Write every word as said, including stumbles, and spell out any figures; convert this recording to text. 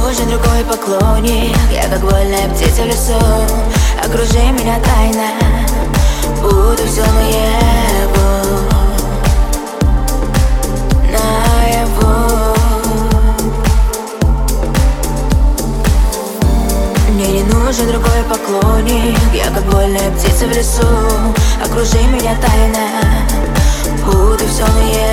нужен другой поклонник. Я как вольная птица в лесу. Окружи меня тайно, буду все наяву, наяву. Мне не нужен другой поклонник. Я как вольная птица в лесу. Окружи меня тайно, буду все наяву.